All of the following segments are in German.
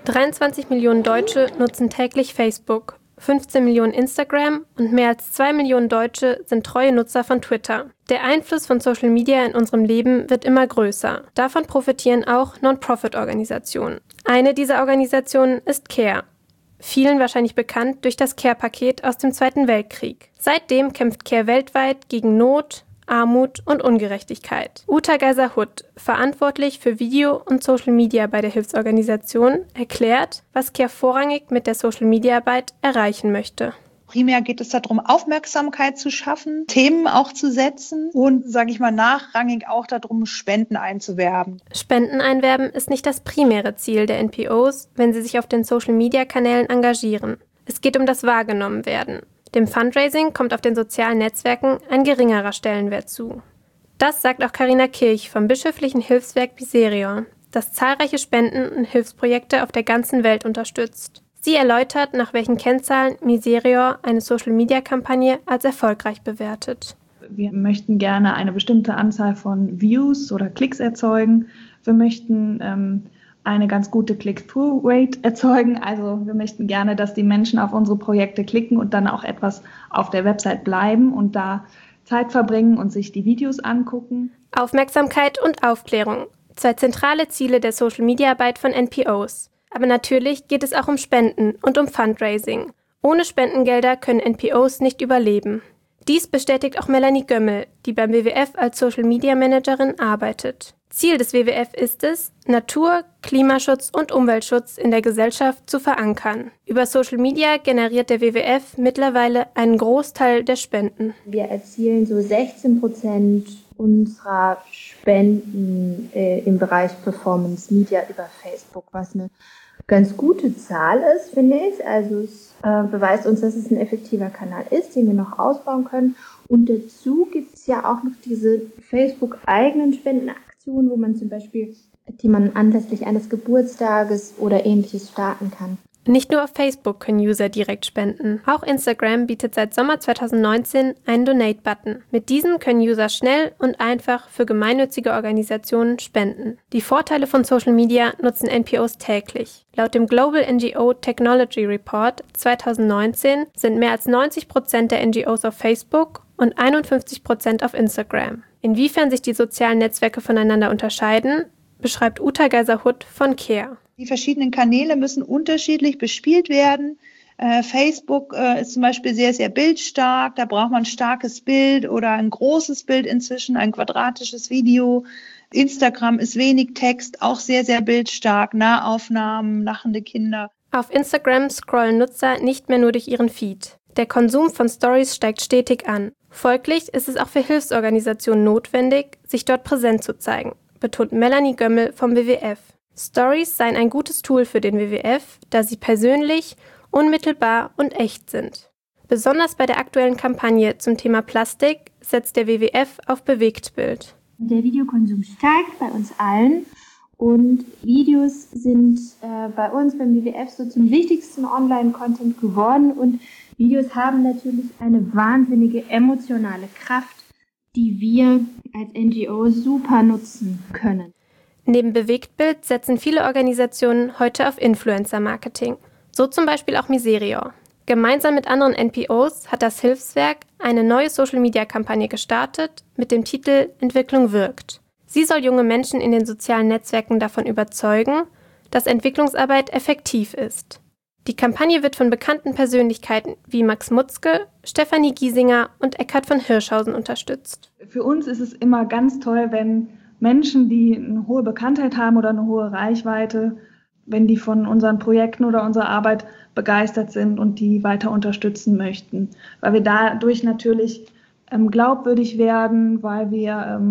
23 Millionen Deutsche nutzen täglich Facebook, 15 Millionen Instagram und mehr als 2 Millionen Deutsche sind treue Nutzer von Twitter. Der Einfluss von Social Media in unserem Leben wird immer größer. Davon profitieren auch Non-Profit-Organisationen. Eine dieser Organisationen ist CARE. Vielen wahrscheinlich bekannt durch das CARE-Paket aus dem Zweiten Weltkrieg. Seitdem kämpft CARE weltweit gegen Not, Armut und Ungerechtigkeit. Uta Geiser-Hutt, verantwortlich für Video und Social Media bei der Hilfsorganisation, erklärt, was CARE vorrangig mit der Social Media Arbeit erreichen möchte. Primär geht es darum, Aufmerksamkeit zu schaffen, Themen auch zu setzen und, nachrangig auch darum, Spenden einzuwerben. Spenden einwerben ist nicht das primäre Ziel der NPOs, wenn sie sich auf den Social-Media-Kanälen engagieren. Es geht um das Wahrgenommenwerden. Dem Fundraising kommt auf den sozialen Netzwerken ein geringerer Stellenwert zu. Das sagt auch Carina Kirch vom bischöflichen Hilfswerk Miserior, das zahlreiche Spenden und Hilfsprojekte auf der ganzen Welt unterstützt. Sie erläutert, nach welchen Kennzahlen Miserior eine Social-Media-Kampagne als erfolgreich bewertet. Wir möchten gerne eine bestimmte Anzahl von Views oder Klicks erzeugen. Wir möchten eine ganz gute Click-Through-Rate erzeugen. Also wir möchten gerne, dass die Menschen auf unsere Projekte klicken und dann auch etwas auf der Website bleiben und da Zeit verbringen und sich die Videos angucken. Aufmerksamkeit und Aufklärung, 2 zentrale Ziele der Social-Media-Arbeit von NPOs. Aber natürlich geht es auch um Spenden und um Fundraising. Ohne Spendengelder können NPOs nicht überleben. Dies bestätigt auch Melanie Gömmel, die beim WWF als Social-Media-Managerin arbeitet. Ziel des WWF ist es, Natur-, Klimaschutz und Umweltschutz in der Gesellschaft zu verankern. Über Social Media generiert der WWF mittlerweile einen Großteil der Spenden. Wir erzielen so 16% unserer Spenden im Bereich Performance Media über Facebook, was eine ganz gute Zahl ist, finde ich. Also es beweist uns, dass es ein effektiver Kanal ist, den wir noch ausbauen können. Und dazu gibt es ja auch noch diese Facebook-eigenen Spendenaktionen, wo man zum Beispiel, die man anlässlich eines Geburtstages oder Ähnliches starten kann. Nicht nur auf Facebook können User direkt spenden. Auch Instagram bietet seit Sommer 2019 einen Donate-Button. Mit diesem können User schnell und einfach für gemeinnützige Organisationen spenden. Die Vorteile von Social Media nutzen NPOs täglich. Laut dem Global NGO Technology Report 2019 sind mehr als 90% der NGOs auf Facebook und 51% auf Instagram. Inwiefern sich die sozialen Netzwerke voneinander unterscheiden, beschreibt Uta Geiser-Hutt von CARE. Die verschiedenen Kanäle müssen unterschiedlich bespielt werden. Facebook ist zum Beispiel sehr, sehr bildstark. Da braucht man ein starkes Bild oder ein großes Bild inzwischen, ein quadratisches Video. Instagram ist wenig Text, auch sehr, sehr bildstark. Nahaufnahmen, lachende Kinder. Auf Instagram scrollen Nutzer nicht mehr nur durch ihren Feed. Der Konsum von Stories steigt stetig an. Folglich ist es auch für Hilfsorganisationen notwendig, sich dort präsent zu zeigen, betont Melanie Gömmel vom WWF. Stories seien ein gutes Tool für den WWF, da sie persönlich, unmittelbar und echt sind. Besonders bei der aktuellen Kampagne zum Thema Plastik setzt der WWF auf Bewegtbild. Der Videokonsum steigt bei uns allen und Videos sind bei uns beim WWF so zum wichtigsten Online-Content geworden und Videos haben natürlich eine wahnsinnige emotionale Kraft, die wir als NGO super nutzen können. Neben Bewegtbild setzen viele Organisationen heute auf Influencer-Marketing. So zum Beispiel auch Miserior. Gemeinsam mit anderen NPOs hat das Hilfswerk eine neue Social-Media-Kampagne gestartet mit dem Titel Entwicklung wirkt. Sie soll junge Menschen in den sozialen Netzwerken davon überzeugen, dass Entwicklungsarbeit effektiv ist. Die Kampagne wird von bekannten Persönlichkeiten wie Max Mutzke, Stefanie Giesinger und Eckhard von Hirschhausen unterstützt. Für uns ist es immer ganz toll, wenn Menschen, die eine hohe Bekanntheit haben oder eine hohe Reichweite, wenn die von unseren Projekten oder unserer Arbeit begeistert sind und die weiter unterstützen möchten. Weil wir dadurch natürlich glaubwürdig werden, weil wir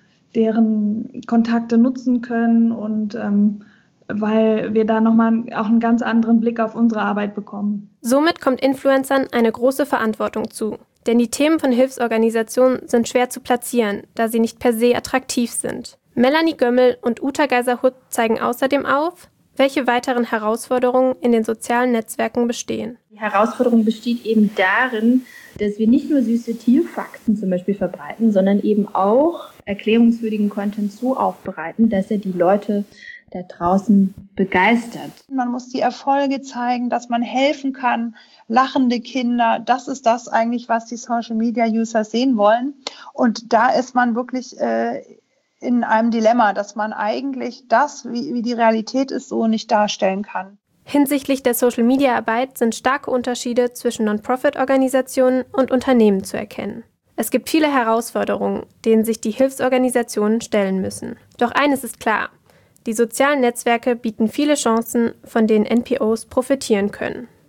deren Kontakte nutzen können und weil wir da nochmal auch einen ganz anderen Blick auf unsere Arbeit bekommen. Somit kommt Influencern eine große Verantwortung zu. Denn die Themen von Hilfsorganisationen sind schwer zu platzieren, da sie nicht per se attraktiv sind. Melanie Gömmel und Uta Geiser-Hutt zeigen außerdem auf, welche weiteren Herausforderungen in den sozialen Netzwerken bestehen. Die Herausforderung besteht eben darin, dass wir nicht nur süße Tierfakten zum Beispiel verbreiten, sondern eben auch erklärungswürdigen Content so aufbereiten, dass er die Leute da draußen begeistert. Man muss die Erfolge zeigen, dass man helfen kann, lachende Kinder. Das ist das eigentlich, was die Social-Media-User sehen wollen. Und da ist man wirklich in einem Dilemma, dass man eigentlich das, wie die Realität ist, so nicht darstellen kann. Hinsichtlich der Social-Media-Arbeit sind starke Unterschiede zwischen Non-Profit-Organisationen und Unternehmen zu erkennen. Es gibt viele Herausforderungen, denen sich die Hilfsorganisationen stellen müssen. Doch eines ist klar: Die sozialen Netzwerke bieten viele Chancen, von denen NPOs profitieren können.